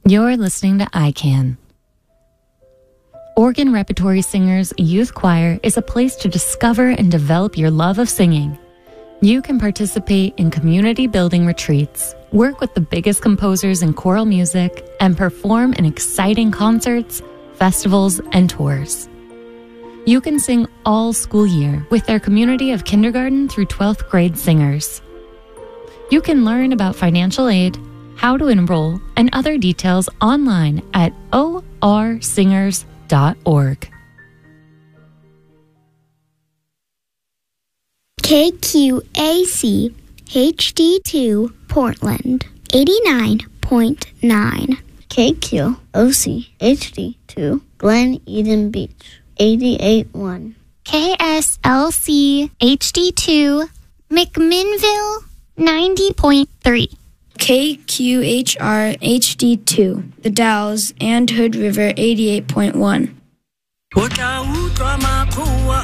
You're listening to ICANN. Oregon Repertory Singers Youth Choir is a place to discover and develop your love of singing. You can participate in community building retreats, work with the biggest composers in choral music, and perform in exciting concerts, festivals, and tours. You can sing all school year with their community of kindergarten through 12th grade singers. You can learn about financial aid, how to enroll, and other details online at orsingers.org. KQAC HD2 Portland 89.9. KQOC HD2 Glen Eden Beach 88.1. KSLC HD2 McMinnville 90.3. KQHR HD2 The Dalles and Hood River 88.1.